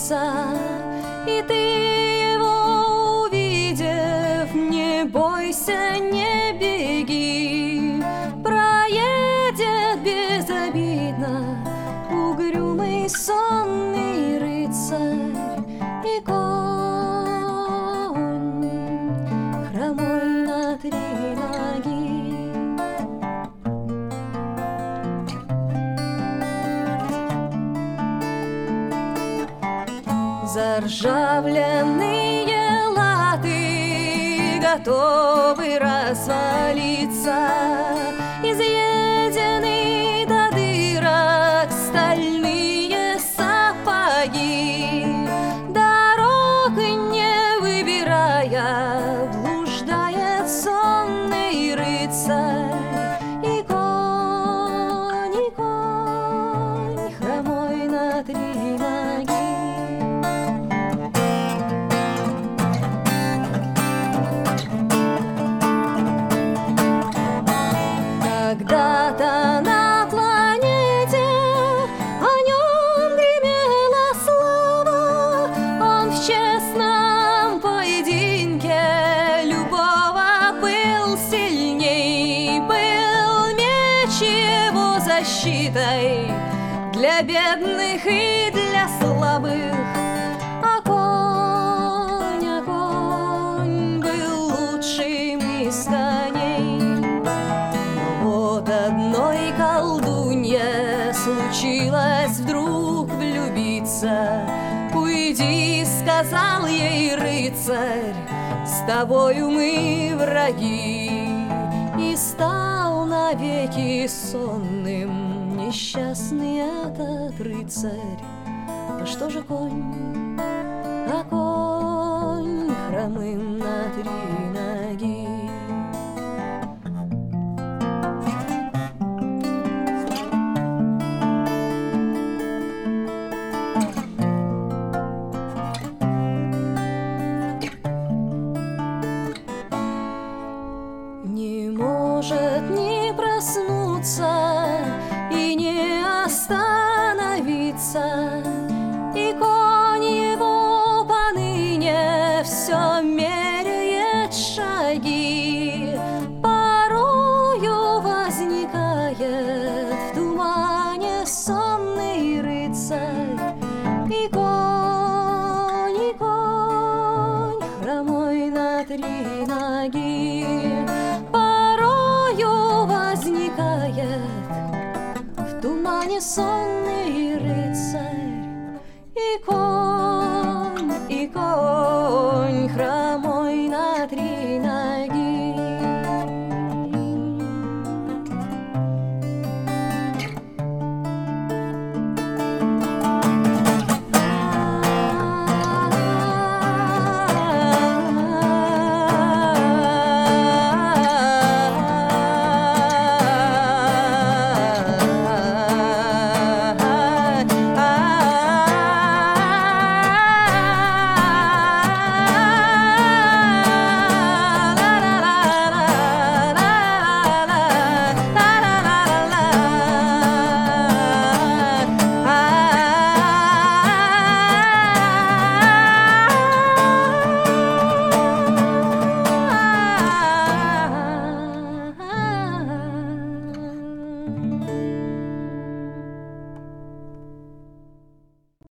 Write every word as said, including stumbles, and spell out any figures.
лица, и ты его увидев, не бойся, не беги, проедет безобидно угрюмый сонный рыцарь и конь хромой на три ноги. Заржавленные латы готовы развалиться, изъедены до дырок стальные сапоги. Дорог не выбирая, блуждает сонный рыцарь и конь, и конь хромой на три ноги. Когда-то на планете о нем гремела слава, он в честном поединке любого был сильней, был меч его защитой для бедных и для слабых, а конь, а конь был лучшим из коней. Одной колдунье случилось вдруг влюбиться. «Уйди», — сказал ей рыцарь, — «с тобою мы враги». И стал навеки сонным несчастный этот рыцарь. А что же конь? А конь хромым на три ноги. Не может не проснуться и не остановиться, и конь его поныне все меряет шаги. Порою возникает в тумане сонный рыцарь, и конь, и конь хромой на три ноги. Возникает в тумане сон.